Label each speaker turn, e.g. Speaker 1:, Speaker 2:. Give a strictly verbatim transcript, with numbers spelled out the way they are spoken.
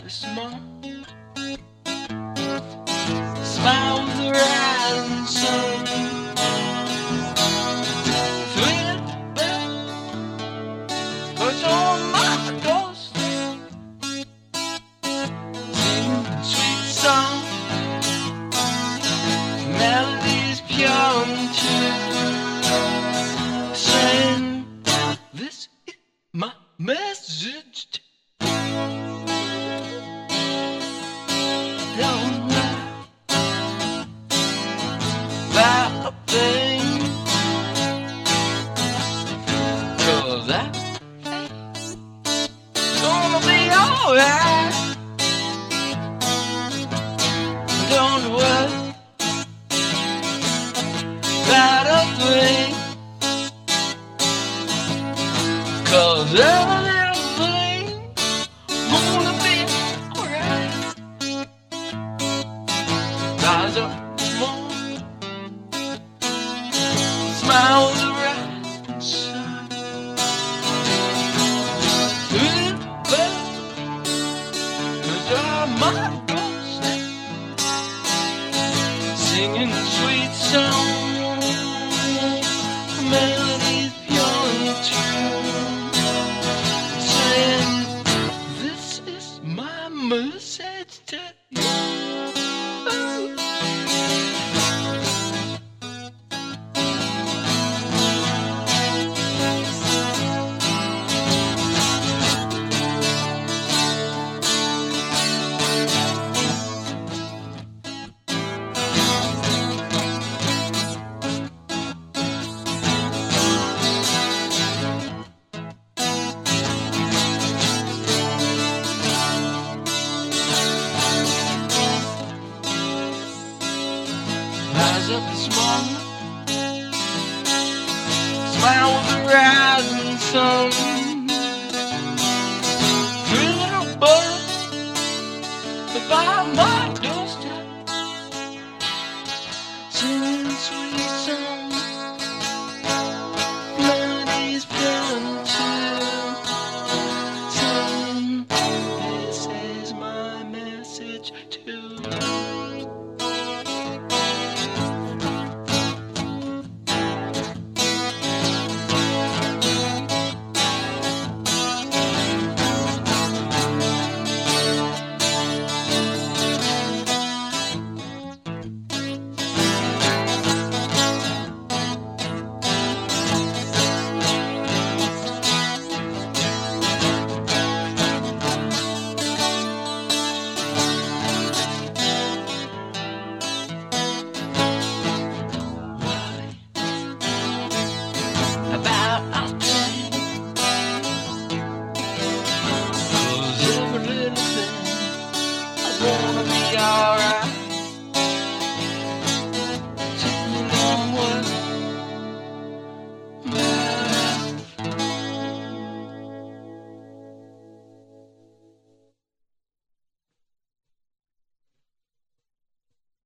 Speaker 1: this morning. Smile with the rising sun. Sweet bell, birds on my doorstep, singing sweet song, melodies pure and true, saying this is my message to don't lie about a thing, 'cause that gonna be alright. Don't worry about a thing, 'cause everything gonna be alright. Rise up this morning, smile with the rising sun. Sweet bell, birds are my doorstep, singing sweet songs, melodies pure and true, saying this is my message to you. Rise up this morning, smile with the rising sun. Three little birds by my